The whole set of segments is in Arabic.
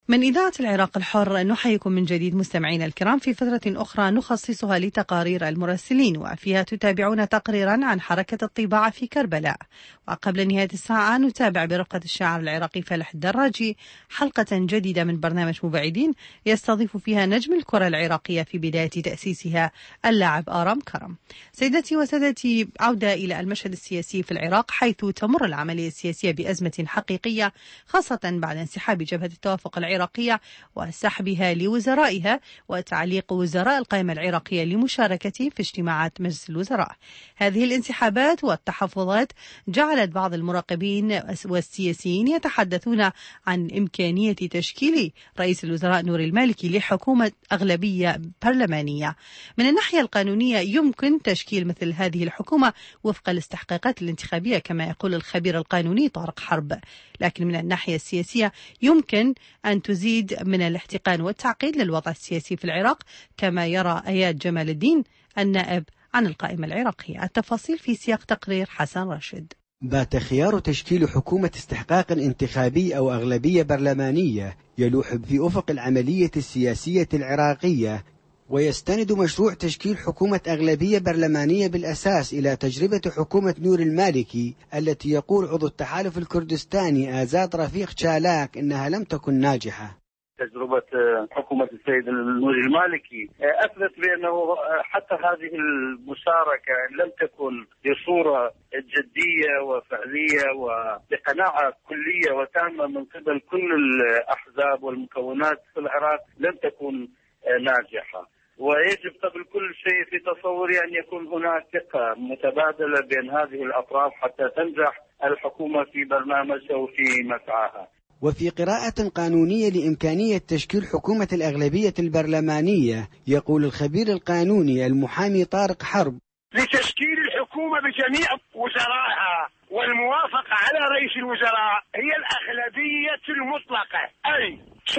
من إذاعة العراق الحر نحييكم من جديد مستمعينا الكرام في فترة أخرى نخصصها لتقارير المراسلين، وفيها تتابعون تقريرا عن حركة الطباعة في كربلاء. وقبل نهاية الساعة نتابع برفقة الشاعر العراقي فالح الدراجي حلقة جديدة من برنامج مبعدين يستضيف فيها نجم الكرة العراقية في بداية تأسيسها اللاعب آرام كرم. سيدتي وسادتي، عودة إلى المشهد السياسي في العراق، حيث تمر العملية السياسية بأزمة حقيقية، خاصة بعد انسحاب جبهة التوافق العراقية وسحبها لوزرائها وتعليق وزراء القائمة العراقية لمشاركته في اجتماعات مجلس الوزراء. هذه الانسحابات والتحفظات جعلت بعض المراقبين والسياسيين يتحدثون عن إمكانية تشكيل رئيس الوزراء نوري المالكي لحكومة أغلبية برلمانية. من الناحية القانونية يمكن تشكيل مثل هذه الحكومة وفق الاستحقاقات الانتخابية كما يقول الخبير القانوني طارق حرب، لكن من الناحية السياسية يمكن أن تزيد من الاحتقان والتعقيد للوضع السياسي في العراق كما يرى آياد جمال الدين النائب عن القائمة العراقية. التفاصيل في سياق تقرير حسن راشد. بات خيار تشكيل حكومة استحقاق انتخابي أو أغلبية برلمانية يلوح في أفق العملية السياسية العراقية، ويستند مشروع تشكيل حكومة أغلبية برلمانية بالأساس إلى تجربة حكومة نور المالكي التي يقول عضو التحالف الكردستاني آزاد رفيق شالاك إنها لم تكن ناجحة. تجربة حكومة السيد نور المالكي أثبت بأنه حتى هذه المشاركة لم تكن بصورة جدية وفعلية وبقناعة كلية وتامة من قبل كل الأحزاب والمكونات في العراق، لم تكن ناجحة. ويجب قبل كل شيء في تصوري أن يكون هناك ثقة متبادلة بين هذه الأطراف حتى تنجح الحكومة في برنامجها وفي مسعاها. وفي قراءة قانونية لإمكانية تشكيل حكومة الأغلبية البرلمانية يقول الخبير القانوني المحامي طارق حرب: لتشكيل الحكومة بجميع وزرائها والموافقة على رئيس الوزراء هي الأغلبية المطلقة، أي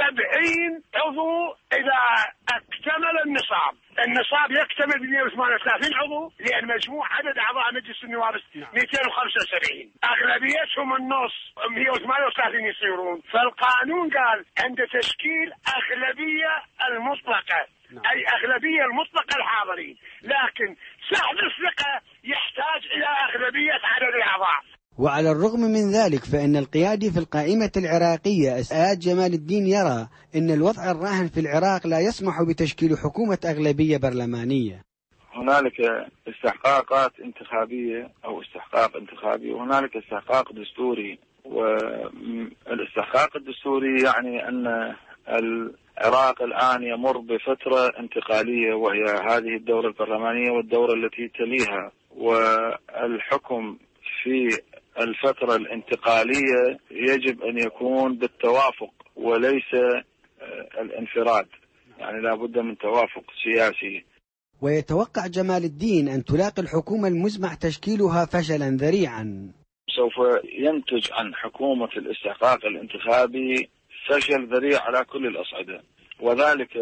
70 عضو إذا اكتمل النصاب يكتمل ب 138 عضو، لأن مجموع عدد أعضاء مجلس النواب 275، أغلبيتهم النص 138 يصيرون. فالقانون قال عند تشكيل أغلبية المطلقة، أي أغلبية المطلقة الحاضرين، لكن سحب الثقة يحتاج إلى أغلبية عدد الأعضاء. وعلى الرغم من ذلك فإن القيادي في القائمة العراقية آياد جمال الدين يرى أن الوضع الراهن في العراق لا يسمح بتشكيل حكومة أغلبية برلمانية. هنالك استحقاقات انتخابية أو استحقاق انتخابي، وهنالك استحقاق دستوري. والاستحقاق الدستوري يعني أن العراق الآن يمر بفترة انتقالية، وهي هذه الدورة البرلمانية والدورة التي تليها، والحكم في الفترة الانتقالية يجب أن يكون بالتوافق وليس الانفراد، يعني لا بد من توافق سياسي. ويتوقع جمال الدين أن تلاقي الحكومة المزمع تشكيلها فشلا ذريعا. سوف ينتج عن حكومة الاستحقاق الانتخابي فشل ذريع على كل الأصعدة، وذلك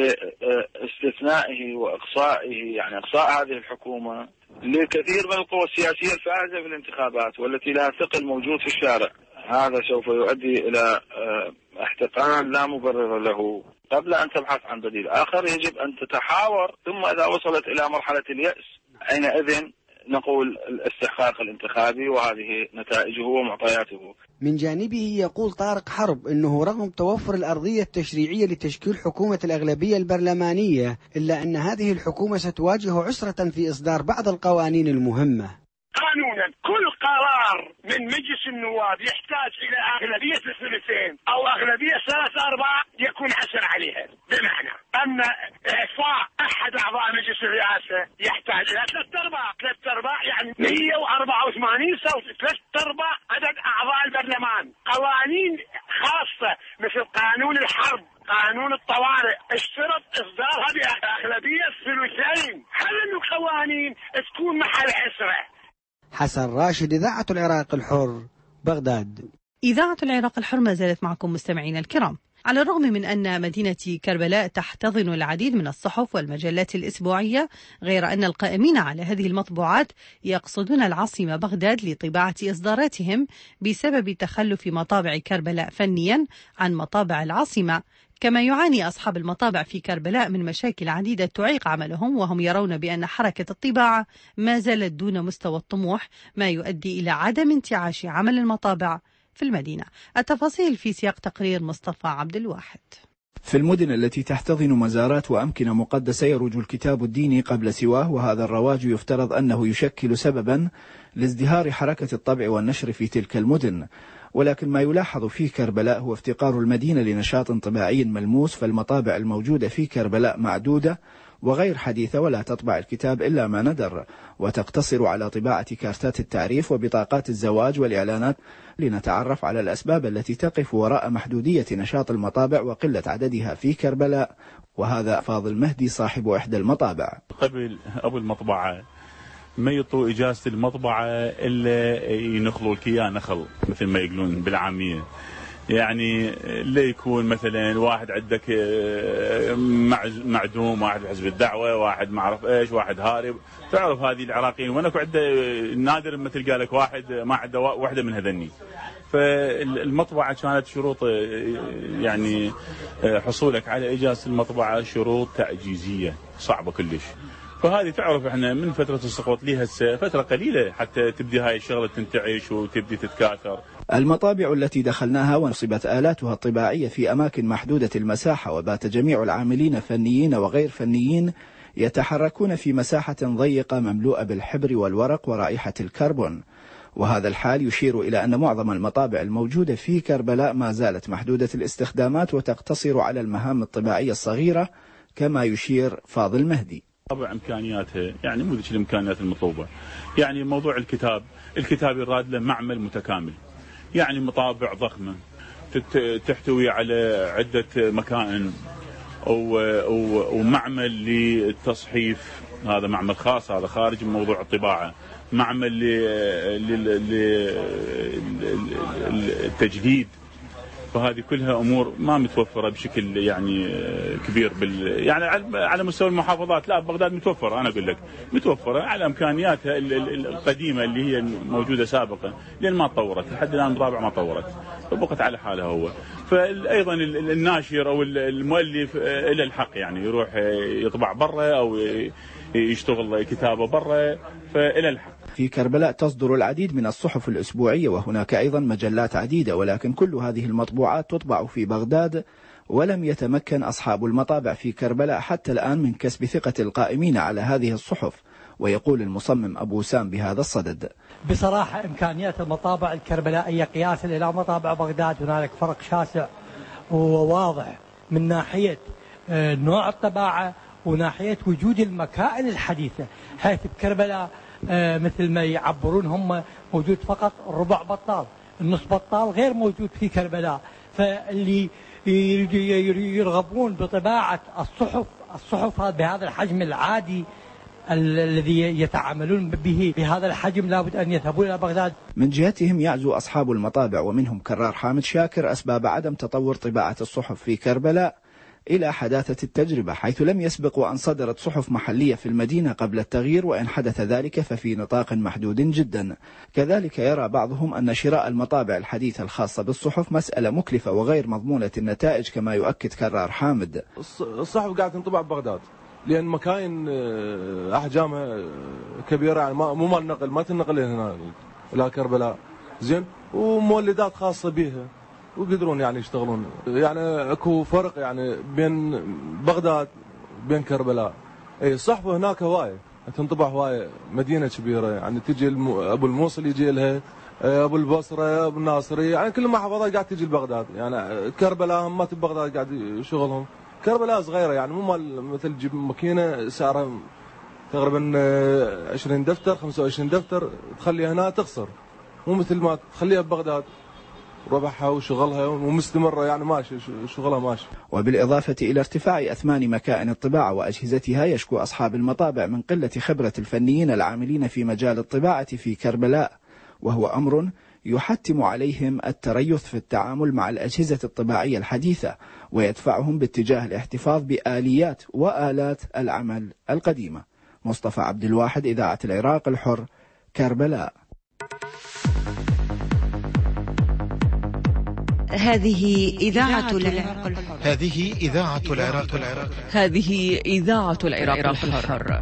لاستثنائه وإقصائه، يعني إقصاء هذه الحكومة لكثير من القوى السياسية الفائزة في الانتخابات والتي لها ثقل موجود في الشارع. هذا سوف يؤدي إلى احتقان لا مبرر له. قبل أن تبحث عن بديل آخر يجب أن تتحاور، ثم إذا وصلت إلى مرحلة اليأس حينئذ نقول الاستحقاق الانتخابي وهذه نتائجه ومعطياته. من جانبه يقول طارق حرب أنه رغم توفر الأرضية التشريعية لتشكيل حكومة الأغلبية البرلمانية إلا أن هذه الحكومة ستواجه عسرة في إصدار بعض القوانين المهمة. قانونا كل قرار من مجلس النواب يحتاج إلى أغلبية الثلثين أو أغلبية 3/4 يكون حسن عليها، بمعنى أن إعفاء أحد أعضاء مجلس الرئاسة يحتاج إلى 3/4 يعني 184 صوت، 3/4 عدد أعضاء البرلمان. قوانين خاصة مثل قانون الحرب، قانون الطوارئ، اشترط إصدارها بأغلبية الثلثين. هل القوانين تكون محل عسرة؟ حسن راشد، إذاعة العراق الحر، بغداد. إذاعة العراق الحر ما زالت معكم مستمعين الكرام. على الرغم من أن مدينة كربلاء تحتضن العديد من الصحف والمجلات الأسبوعية، غير أن القائمين على هذه المطبوعات يقصدون العاصمة بغداد لطباعة إصداراتهم بسبب تخلف مطابع كربلاء فنيا عن مطابع العاصمة. كما يعاني أصحاب المطابع في كربلاء من مشاكل عديدة تعيق عملهم، وهم يرون بأن حركة الطباعة ما زالت دون مستوى الطموح، ما يؤدي إلى عدم انتعاش عمل المطابع في المدينة. التفاصيل في سياق تقرير مصطفى عبد الواحد. في المدن التي تحتضن مزارات وأمكنة مقدسة يروج الكتاب الديني قبل سواه، وهذا الرواج يفترض أنه يشكل سببا لازدهار حركة الطبع والنشر في تلك المدن. ولكن ما يلاحظ في كربلاء هو افتقار المدينة لنشاط طباعي ملموس، فالمطابع الموجودة في كربلاء معدودة وغير حديثة، ولا تطبع الكتاب إلا ما ندر، وتقتصر على طباعة كارتات التعريف وبطاقات الزواج والإعلانات. لنتعرف على الأسباب التي تقف وراء محدودية نشاط المطابع وقلة عددها في كربلاء، وهذا فاضل مهدي صاحب إحدى المطابع. قبل أبو المطبعة ما يعطوا إجازة المطبعة إلا ينخلوا الكيان نخل مثل ما يقولون بالعامية، يعني لا يكون مثلا واحد عندك معدوم، واحد بحزب الدعوة، واحد ما اعرف ايش، واحد هارب. تعرف هذه العراقيين، وانا عنده نادر ما تلقى لك واحد ما عنده واحدة من هذني. فالمطبعة كانت شروط يعني حصولك على إجازة المطبعة شروط تعجيزية صعبة كلش. فهذه تعرف احنا من فترة السقوط لها فترة قليلة حتى تبدي هاي الشغلة تنتعش وتبدي تتكاثر. المطابع التي دخلناها ونصبت آلاتها الطباعية في أماكن محدودة المساحة، وبات جميع العاملين فنيين وغير فنيين يتحركون في مساحة ضيقة مملوءة بالحبر والورق ورائحة الكربون. وهذا الحال يشير إلى أن معظم المطابع الموجودة في كربلاء ما زالت محدودة الاستخدامات وتقتصر على المهام الطباعية الصغيرة، كما يشير فاضل مهدي. طبعا إمكانياتها يعني مو ذيك الإمكانيات المطلوبة. يعني موضوع الكتاب يراد له معمل متكامل، يعني مطابع ضخمة تحتوي على عدة مكائن ومعمل للتصحيف، هذا معمل خاص، هذا خارج من موضوع الطباعة، معمل للتجديد. فهذه كلها امور ما متوفره بشكل يعني كبير يعني على مستوى المحافظات. لا، بغداد متوفره، انا اقول لك متوفره على امكانياتها القديمه اللي هي موجوده سابقا، لان ما تطورت لحد الان، الرابع ما طورت، فبقت على حالها هو. فايضا الناشر او المؤلف له الحق يعني يروح يطبع برا او يشتغل كتابه برا، فإلى الحق. في كربلاء تصدر العديد من الصحف الأسبوعية، وهناك أيضا مجلات عديدة، ولكن كل هذه المطبوعات تطبع في بغداد، ولم يتمكن أصحاب المطابع في كربلاء حتى الآن من كسب ثقة القائمين على هذه الصحف. ويقول المصمم أبو سام بهذا الصدد: بصراحة إمكانيات المطابع الكربلائية قياسا إلى مطابع بغداد هنالك فرق شاسع وواضح من ناحية نوع الطباعة وناحية وجود المكائن الحديثة، حيث بكربلاء مثل ما يعبرون هم موجود فقط ربع بطال، النص بطال غير موجود في كربلاء. فاللي يرغبون بطباعة الصحف بهذا الحجم العادي الذي يتعاملون به بهذا الحجم لابد أن يذهبون إلى بغداد. من جهتهم يعزو أصحاب المطابع ومنهم كرار حامد شاكر أسباب عدم تطور طباعة الصحف في كربلاء إلى حداثة التجربة، حيث لم يسبق وأن صدرت صحف محلية في المدينة قبل التغيير، وإن حدث ذلك ففي نطاق محدود جدا. كذلك يرى بعضهم أن شراء المطابع الحديثة الخاصة بالصحف مسألة مكلفة وغير مضمونة النتائج، كما يؤكد كرار حامد. الصحف قاعدة تنطبع ببغداد لأن مكاين أحجامها كبيرة، يعني مو مال نقل، ما تنقل هنا إلى كربلاء، زين، ومولدات خاصة بها ويقدرون يعني يشتغلون. يعني اكو فرق يعني بين بغداد وبين كربلاء. اي الصحف هناك هوايه تنطبع هوايه، مدينه كبيره، يعني تجي ابو الموصل يجي لها، ابو البصره، ابو الناصريه، يعني كل المحافظات قاعد تجي لبغداد. يعني كربلاء ما تبي بغداد قاعد شغلهم. كربلاء صغيره يعني مو مال مثل تجيب ماكينه سعرها تقريبا 20 دفتر 25 دفتر تخليها هنا تخسر، مو مثل ما تخليها ببغداد ربحها وشغلها ومستمرة، يعني ماشي شغلها ماشي. وبالإضافة إلى ارتفاع أثمان مكائن الطباعة وأجهزتها، يشكو أصحاب المطابع من قلة خبرة الفنيين العاملين في مجال الطباعة في كربلاء، وهو أمر يحتم عليهم التريث في التعامل مع الأجهزة الطباعية الحديثة، ويدفعهم باتجاه الاحتفاظ بآليات وآلات العمل القديمة. مصطفى عبد الواحد، إذاعة العراق الحر، كربلاء. هذه إذاعة العراق الحر. هذه إذاعة العراق الحر. هذه إذاعة العراق الحر.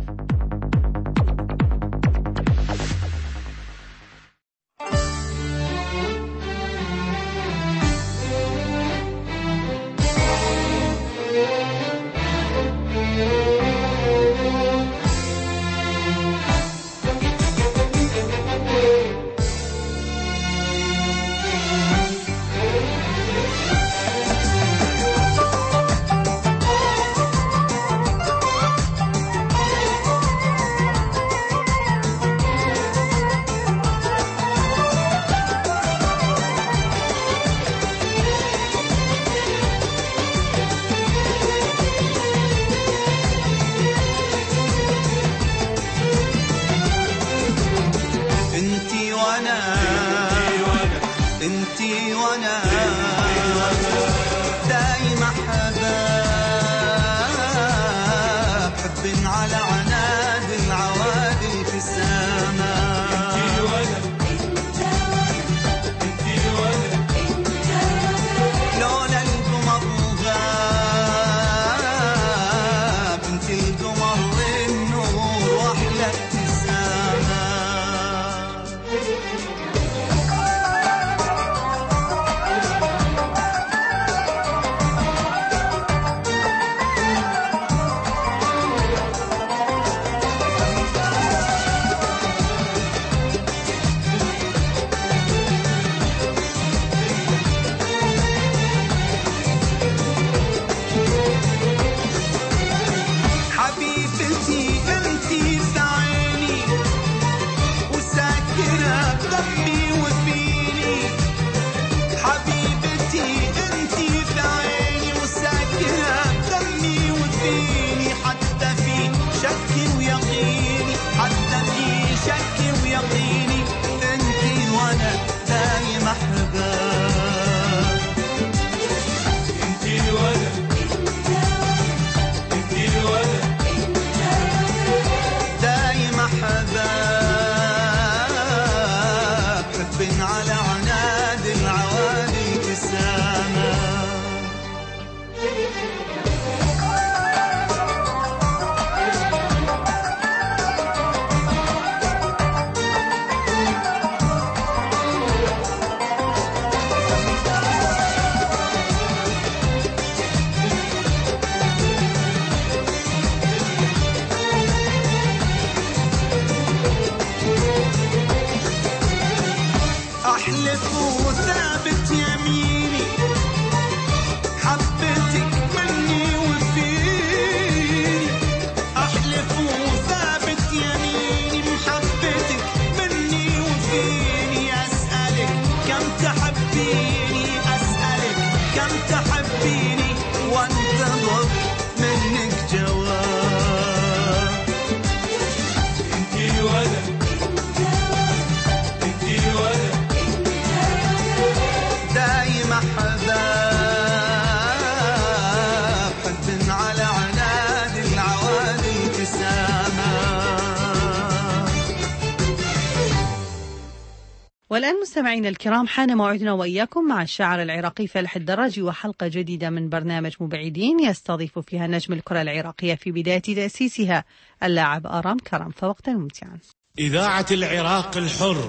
والآن مستمعينا الكرام، حان موعدنا وإياكم مع الشاعر العراقي فالح الدراجي وحلقة جديدة من برنامج مبعدين يستضيف فيها نجم الكرة العراقية في بداية تأسيسها اللاعب آرام كرم. فوقتا ممتعا. إذاعة العراق الحر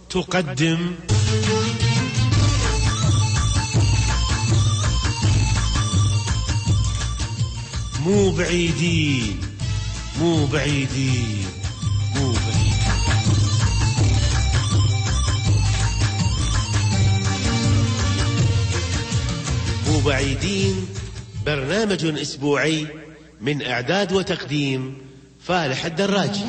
تقدم مو بعيدين مو بعيدين مو بعيدين. مو بعيدين برنامج أسبوعي من إعداد وتقديم فالح الدراجي.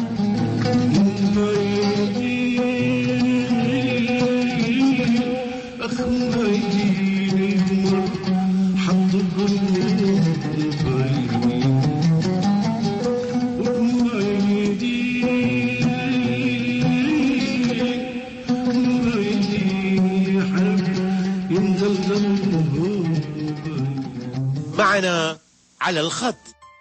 معنا على الخط.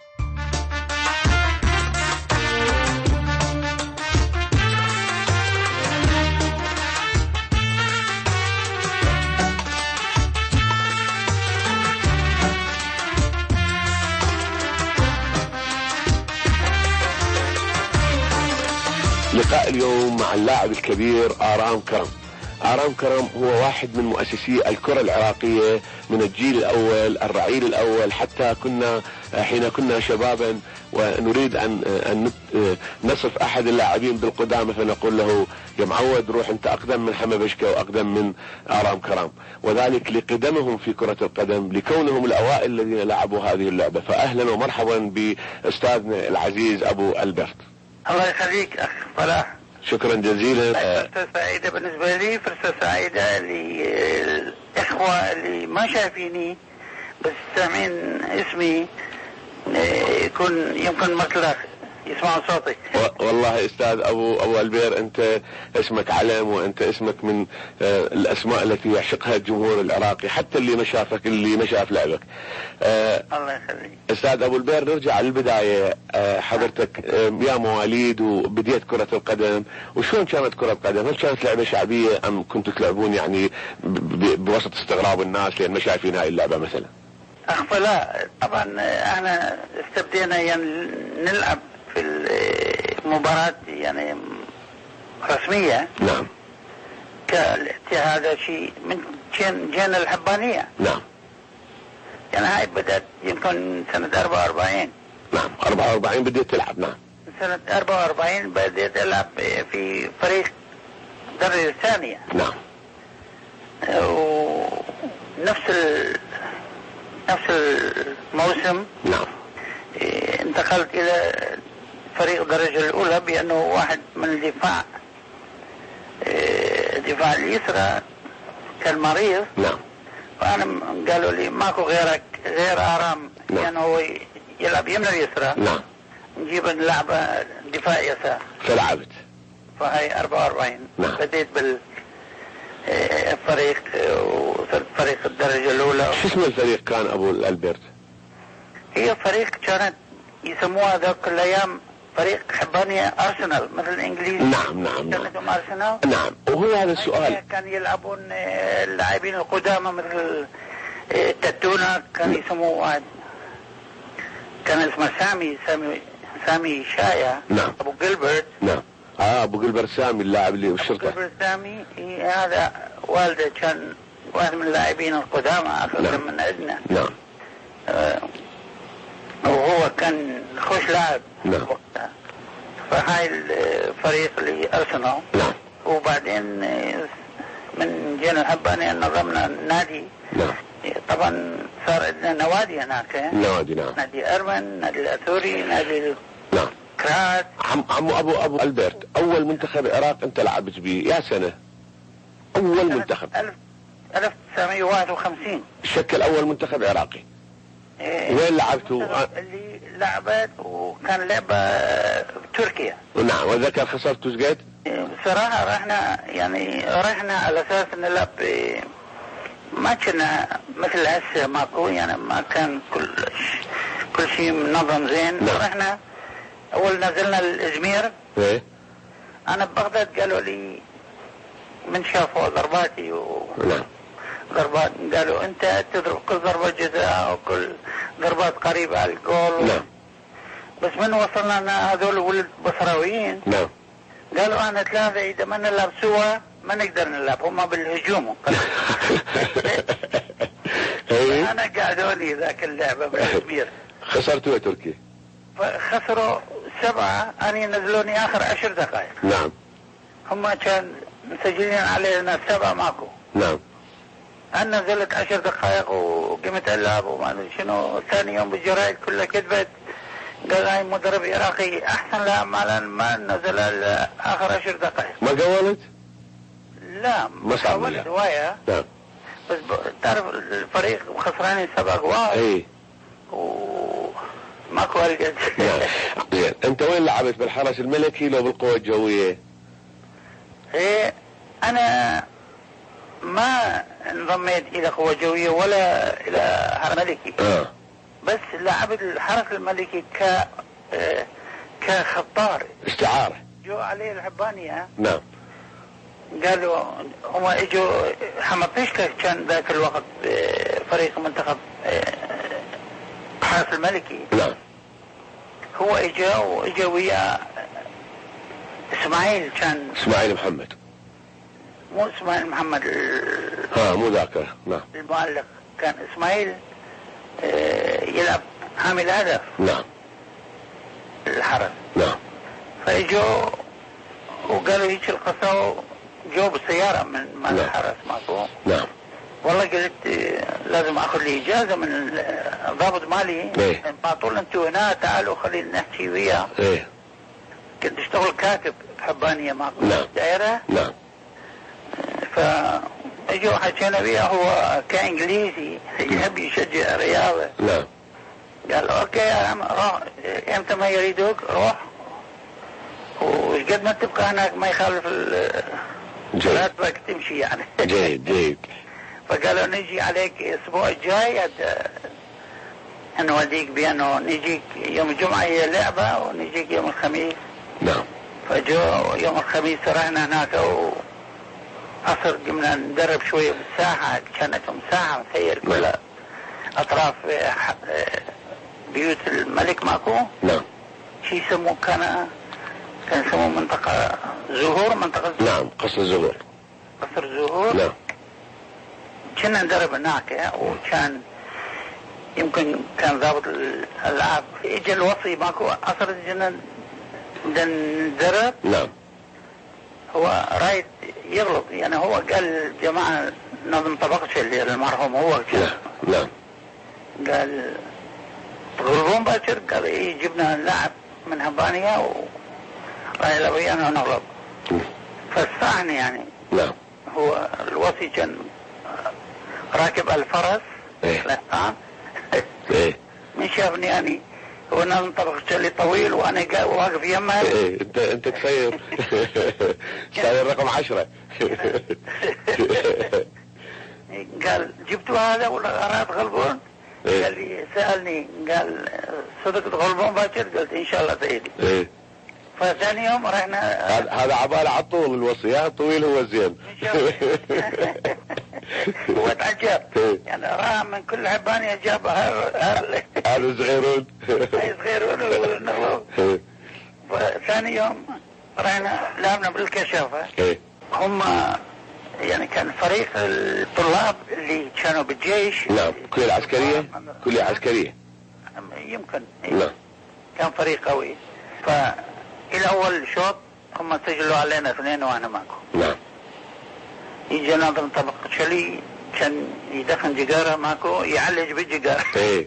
لقاء اليوم مع اللاعب الكبير آرام كرم. آرام كرم هو واحد من مؤسسي الكرة العراقية من الجيل الأول، الرعيل الأول، حتى حين كنا شبابا ونريد أن نصف أحد اللاعبين بالقدامى فنقول له يا معود روح أنت أقدم من حمى بشكة وأقدم من آرام كرم، وذلك لقدمهم في كرة القدم، لكونهم الأوائل الذين لعبوا هذه اللعبة. فأهلا ومرحبا بأستاذنا العزيز أبو ألبرت. الله يخليك أخ صلاح. شكرا جزيلا. فرصة سعيدة بالنسبة لي، فرصة سعيدة للإخوة اللي ما شايفيني بس سامعين اسمي يمكن مثلك يسمعوا صوتي. والله استاذ ابو البير، انت اسمك علم، وانت اسمك من الاسماء التي يعشقها الجمهور العراقي، حتى اللي ما شافك، اللي ما شاف لعبك. الله يخليك. استاذ ابو البير، نرجع للبدايه. حضرتك يا مواليد وبديت كره القدم، وشلون كانت كره القدم؟ هل كانت لعبه شعبيه ام كنتوا تلعبون يعني بوسط استغراب الناس لان ما شايفين هاي اللعبه مثلا؟ لا طبعا احنا استبدينا يعني نلعب في المباراة يعني رسمية. نعم. كالاتحاد شيء من جين الحبانية. نعم. يعني هاي بدأت يمكن سنة 44. نعم 44 بديت تلعب. نعم. سنة 44 بديت ألعب في فريق الدرجة الثانية. نعم. ونفس الموسم. نعم. انتقلت إلى فريق الدرجة الأولى بأنه واحد من الدفاع اليسرى كان مريض. نعم. وأنا قالوا لي ماكو غير آرام. نعم. يعني هو يلعب يمنى اليسرى. نعم. نجيب نلعب دفاع يسار. فلعبت. فهي 44. نعم. بديت بالفريق فريق الدرجة الأولى. شو اسم الفريق كان أبو الألبرت؟ هي فريق كانت يسموها ذاك الأيام فريق حبانية أرسنال مثل الإنجليز. نعم. كانتهم أرسنال. نعم. وهو هذا السؤال. كان يلعبون اللاعبين القدامى مثل تتونا، كان يسموه واحد كان اسمه سامي شايع. نعم. أبو جيلبرت. نعم. أبو جيلبرت سامي اللاعب اللي بالشرطة. أبو جيلبرت سامي هذا والده كان واحد من اللاعبين القدامى أكثر من عندنا. نعم. وهو كان خوش لاعب. نعم. وقتها. فهاي الفريق اللي أرسنال. نعم. وبعدين من جينا الحبانية نظمنا نادي. نعم. طبعا صار عندنا نوادي هناك. نوادي. نعم. نادي أرمن، نادي الأثوري، نادي نعم. كرات. عمو أبو ألبرت، أول منتخب العراق أنت لعبت به يا سنة؟ أول منتخب 1951 شكل أول منتخب عراقي. وين لعبتوا؟ اللي لعبت وكان لعبة بتركيا. نعم. وذكر خسرتوا زقيت؟ بصراحة رحنا على أساس نلعب، ما كنا مثل هسه ماكو، يعني ما كان كل شيء منظم زين. نعم. رحنا أول نزلنا الإزمير. إيه. أنا ببغداد قالوا لي من شافوا ضرباتي نعم. ضربات، قالوا أنت تضرب كل ضربة جزاء وكل ضربات قريبة على الجول. نعم. بس من وصلنا هذول ولد بصراويين. نعم. قالوا أنا ثلاثة إذا ما نلعب سوا ما نقدر نلعب، هم بالهجوم. أنا قعدوني ذاك اللعبة بالكبير. خسرتوا يا تركيا؟ خسروا 7، أنا نزلوني آخر 10 دقائق. نعم. هم كان مسجلين علينا 7 ماكو. نعم. أنا نزلت 10 دقائق وقمت ألعب وما أدري شنو. ثاني يوم بالجرايد كلها كذبت، قال هاي مدرب عراقي أحسن لا ما نزل آخر 10 دقائق. ما قولت؟ لا ما حاولت هواية. نعم. بس تعرف الفريق خسرانين 7 أقوال. اي. ماكو هالقد. نعم. زين، أنت وين لعبت؟ بالحرس الملكي لو بالقوة الجوية؟ إيه، أنا ما انضميت إلى قوة جوية ولا إلى حرس ملكي. بس لعب الحرس الملكي كخطار استعارة. جو عليه الحبانية. نعم. قالوا هم اجوا حمد طيشكة كان ذاك الوقت فريق منتخب الحرس الملكي. نعم. هو اجا ويا اسماعيل، كان اسماعيل محمد، مو اسماعيل محمد مو ذاك. نعم. المعلق كان اسماعيل يلعب حامل هدف. نعم. الحرس. نعم. فاجوا وقالوا هيك القصة، جو بالسيارة من نعم. الحرس ماكو. نعم. والله قلت لازم اخذ لي اجازة من الضابط مالي. ايه. بعطوا انتوا هنا تعالوا خلينا نحكي وياه. ايه. كنت اشتغل كاتب بحبانية ماكو. نعم. دائرة. نعم. فاجوا حكينا وياه، هو كانجليزي يحب يشجع رياضة. نعم. قال اوكي يا عم روح، امتى ما يريدوك روح، وقد ما تبقى هناك ما يخالف راتبك تمشي يعني. جيد جيد. فقالوا نجي عليك الاسبوع الجاي نوديك بانه نجيك يوم الجمعة هي لعبة ونجيك يوم الخميس. نعم. فجو يوم الخميس رحنا هناك عصر قمنا ندرب شوية بالساحة، كانت ساحة مسير كلها اطراف بيوت الملك ماكو. نعم. شي يسموه كان يسموه منطقة زهور، منطقة زهور. نعم، قصر زهور. قصر زهور. نعم. كنا ندرب هناك، وكان يمكن كان ضابط الالعاب اجى الوصي ماكو عصر الجنة ندرب. نعم. هو رايد يغلط يعني، هو قال جماعة نظم طبقش اللي المرحوم هو كان. نعم. قال تغلبون باكر؟ قال ايه، جبنا لاعب من هبانية وراي لويانا ونغلب. فاستعني يعني. نعم. هو الوصي كان راكب الفرس. ايه. ايه. من شافني يعني هو نظم طبقش اللي طويل وانا واقف يمه. ايه انت تسير. ساير رقم 10. قال جبتوا هذا ولا أراد غلبون؟ إيه؟ قال لي سألني قال صدق تغلبون باكر؟ قلت إن شاء الله سيدي. إيه؟ فثاني يوم رحنا. هذا عبالة على طول الوصي، الطويل هو زين. هو تعجب يعني، راه من كل حبانية جاب هذا صغيرون. صغيرون. ثاني يوم رحنا لعبنا بالكشافة. هم يعني كان فريق الطلاب اللي كانوا بالجيش. نعم. كلية عسكرية. كلية عسكرية يمكن. نعم. كان فريق قوي. فإلى أول شوط هم سجلوا علينا 2 وأنا معكم. نعم. يجي ناظم طبق شلي كان يدخن جيجارة معكم يعالج بالجيجارة.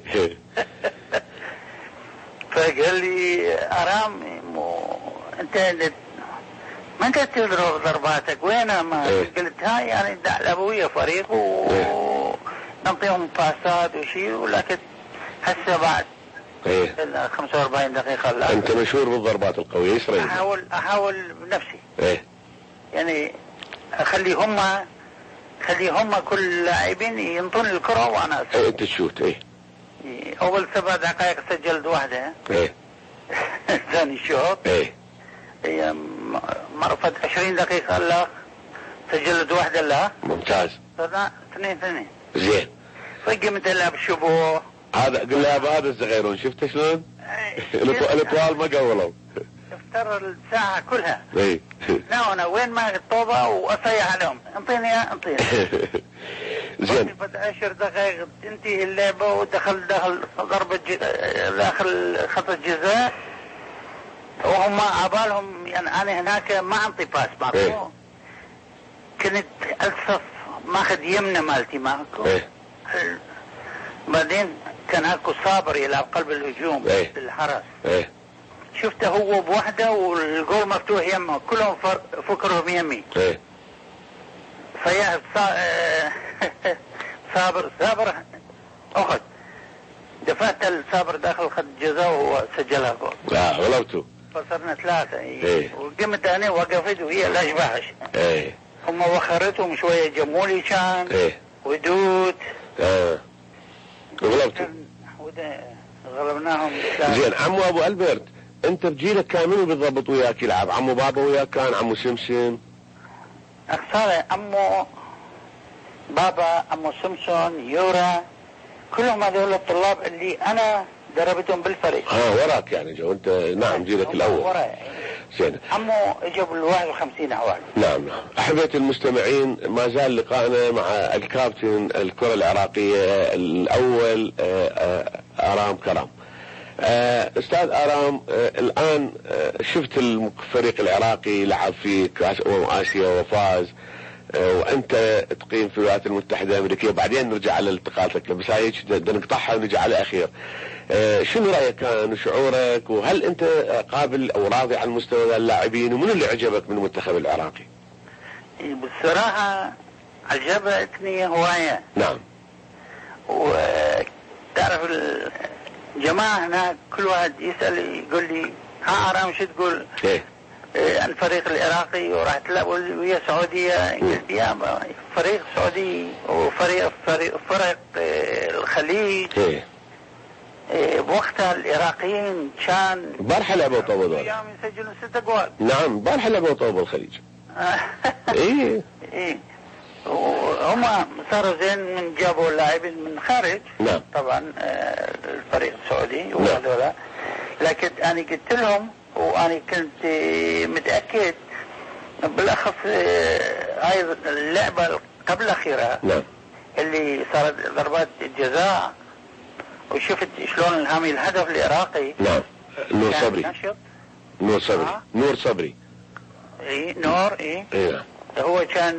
فقال لي أرام أنت ما انت تضرب ضرباتك وين ما. قلت هاي يعني الأبوية فريق ونعطيهم باسات وشي، ولكن هسه بعد 45 دقيقة لا. انت مشهور بالضربات القوية. ايش رأيك؟ احاول بنفسي. يعني اخلي هم كل لاعبين ينطون الكرة وانا انت تشوت. اول 7 دقائق سجلت واحدة. ثاني شوط هي مرفت 20 دقيقة لا سجلت واحدة لا. ممتاز. 2-2. زين. فقمت العب شبوه. هذا قل لها هذا الصغيرون شفت شلون؟ الاطوال ما قولوا. افتر الساعة كلها. اي. لا انا وين ما الطوبة واصيح عليهم انطيني. زين. بعد 10 دقائق تنتهي اللعبة ودخل ضربة داخل خط الجزاء، وهم عبالهم يعني انا هناك ما انطي باس ماكو. كنت الصف ماخذ يمنى مالتي ماكو. بعدين كان اكو صابر يلعب قلب الهجوم بالحرس. شفته هو بوحده والجول مفتوح يمه، كلهم فكرهم يمي. فيا صابر اخذ دفعت الصابر داخل خط الجزاء وهو سجلها جول. لا ولوتو. فصرنا 3. وقمت انا وقفت وهي الاشباح. هم وخرتهم شويه جمولي كان. ودود. غلبتوا. غلبناهم. زين عمو ابو البرت، انت بجيلك كان منو بالضبط وياك يلعب؟ عمو بابا وياك كان؟ عمو سمسم؟ اخ صالح، عمو بابا، عمو سمسون، يورا، كلهم هذول الطلاب اللي انا دربتهم بالفريق. وراك يعني جو انت. نعم جيلك الاول. وراي. زين. عمو اجوا بال51 عوام. نعم. احبة المستمعين، ما زال لقائنا مع الكابتن الكرة العراقية الاول آرام كرم. استاذ آرام، الان شفت الفريق العراقي لعب في كاس اسيا وفاز، وانت تقيم في الولايات المتحدة الامريكية، بعدين نرجع على التقاطك، بس هاي نقطعها ونرجع على الاخير. شنو رايك كان وشعورك، وهل انت قابل او راضي عن مستوى اللاعبين، ومن اللي عجبك من المنتخب العراقي؟ بصراحة عجبتني هواية. نعم. وتعرف الجماعة هناك كل واحد يسأل يقول لي ها آرام شو تقول؟ ايه عن الفريق العراقي وراح تلعب ويا السعودية. قلت يا فريق سعودي وفريق فرق الخليج. ايه بوقتها العراقيين كان بارحة لعبوا طوبة دول. ايام يسجلوا 6 أجوال. نعم بارحة لعبوا طوبة الخليج. ايه وهم صاروا زين من جابوا لاعبين من خارج. نعم. طبعا الفريق السعودي وهذولا. لكن انا قلت لهم وانا كنت متاكد بالاخص هاي اللعبه قبل الاخيره. نعم. اللي صارت ضربات الجزاء وشفت شلون الهامي الهدف العراقي. نعم. نور صبري. نور صبري. نور صبري. اي نور. اي هو كان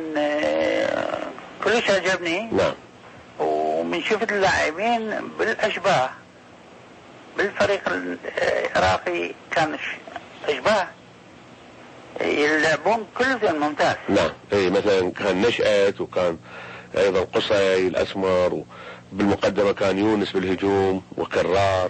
كلش عجبني. نعم. ومن شفت اللاعبين بالاشباه بالفريق العراقي كان اشباه يلعبون كل زين ممتاز. نعم. اي مثلا كان نشأت، وكان ايضا قصي الاسمر، وبالمقدمة كان يونس بالهجوم وكرار.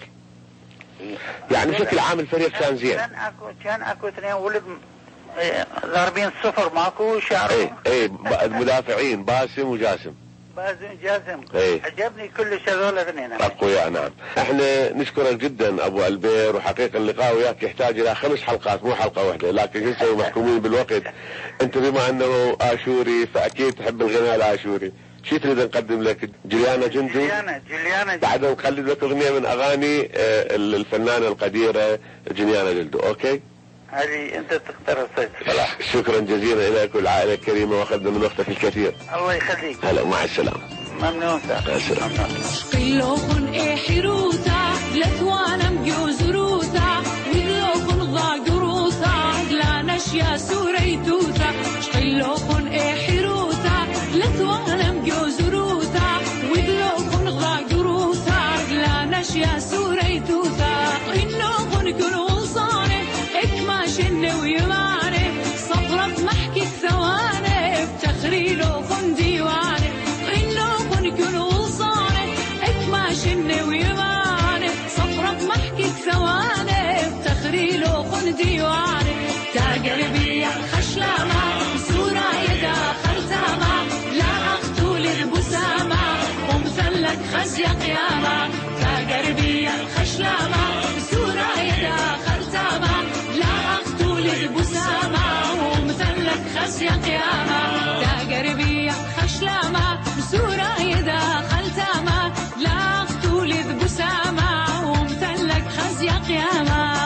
يعني بشكل عام الفريق كان زين. كان اكو اثنين ولد ضاربين صفر ماكو شعرهم. اي المدافعين باسم وجاسم. باسم جاسم. عجبني كل هذول اثنين اقوياء. نعم. احنا نشكرك جدا ابو البير، وحقيقة اللقاء وياك يحتاج الى 5 حلقات مو حلقة واحدة، لكن شو نسوي محكومين بالوقت. انت بما انه اشوري فاكيد تحب الغناء الاشوري. شو تريد نقدم لك؟ جليانا جندو. جليانا بعد نقلد لك اغنية من اغاني الفنانة القديرة جليانا جندو. اوكي؟ هذه انت تختار الصيد. شكرا جزيلا لك والعائلة الكريمة، واخذنا من وقتك الكثير. الله يخليك. هلا مع السلامة. ممنون. مع السلامة. شقيلوخن حروتا لثوانا مجوزروتا وذلوخن ضاقروتا لا نشيا سوريتوتا. شقيلوخن حروتا لثوانا مجوزروتا وذلوخن ضاقروتا لا نشيا سوريتوتا. إنوخن كنوا صاني اكماشن ويماني صفرت محكي ثواني بتخريلوخن ديواني. إنوخن كنوا صاني اكماشن ويماني صفرت محكي ثواني بتخريلوخن ديواني. تا قلبي خشلامة سورة يدا خلتامة لا أقتل البسامة ومثلك خزي قيامة. تا قلبي خشلامة سورة يدا خلتامة لا أقتل البسامة ومثلك خزي قيامة. تا قلبي خشلامة سورة يدا خلتامة لا أقتل البسامة ومثلك خزي قيامة.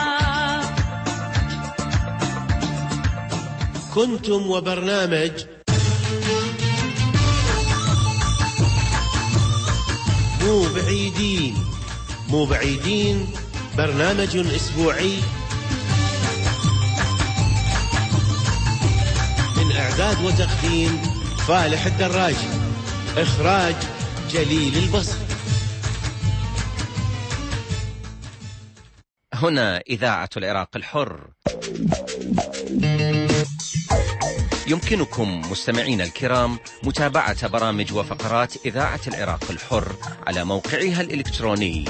كنتم وبرنامج مو بعيدين برنامج أسبوعي من إعداد وتقديم فالح الدراجي، إخراج جليل البصري. هنا إذاعة العراق الحر. يمكنكم مستمعين الكرام متابعة برامج وفقرات إذاعة العراق الحر على موقعها الإلكتروني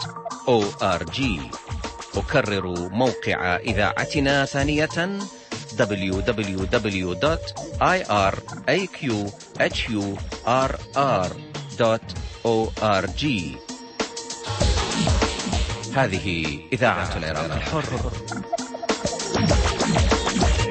www.iraqhurr.org. أكرر موقع إذاعتنا ثانية www.iraqhurr.org. هذه إذاعة العراق الحر.